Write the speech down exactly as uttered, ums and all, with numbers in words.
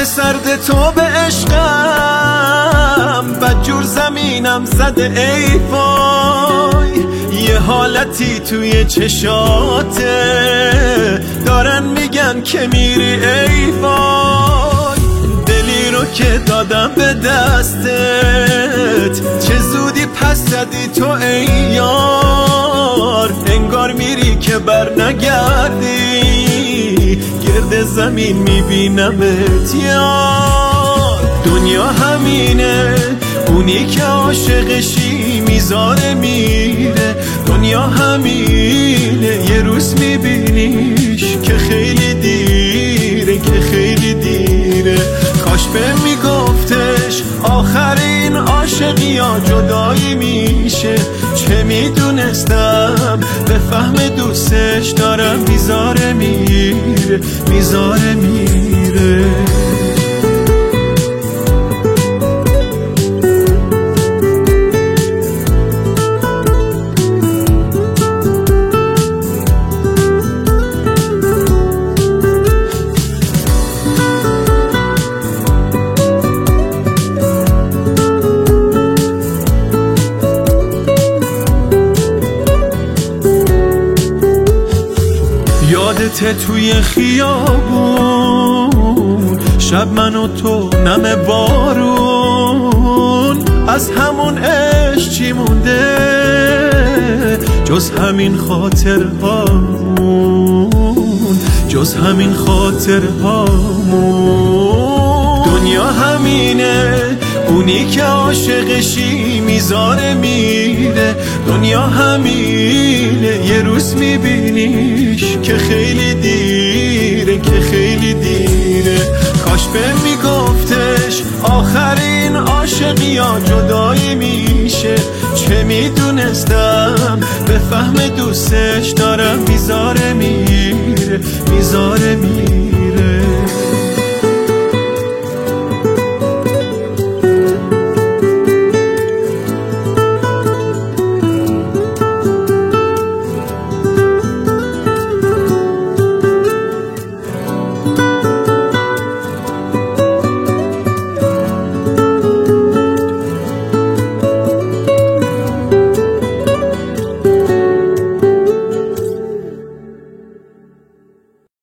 نگاه سرد تو به عشقم بدجور زمینم زده ای وای. یه حالتی توی چشاته دارن میگن که میری ای وای. دلی رو که دادم به دستت چه زودی پس زدی تو ای یار. انگار میری که بر نگردی گرد زمین میبینمت یار. دنیا همینه اونی که عاشقشی میذاره میره. دنیا همینه یه روز میبینیش که خیلی دیره که خیلی دیره. کاش به میگفتش آخرین عاشقی ها جدایی میشه. چه میدونستم به فهم دوستش دارم میذاره میره میذاره میره. یادت توی خیابون شب من و تو نم بارون. از همون عشق چی مونده جز همین خاطرهامون جز همین خاطرهامون. دنیا همینه اونی که عاشقشی میذاره میره. دنیا همینه یه روز میبینیش که خیلی دیره که خیلی دیره. کاش به میگفتش آخرین عاشقی ها جدایی میشه. چه میدونستم به فهم دوستش دارم میذاره میره میذاره میره.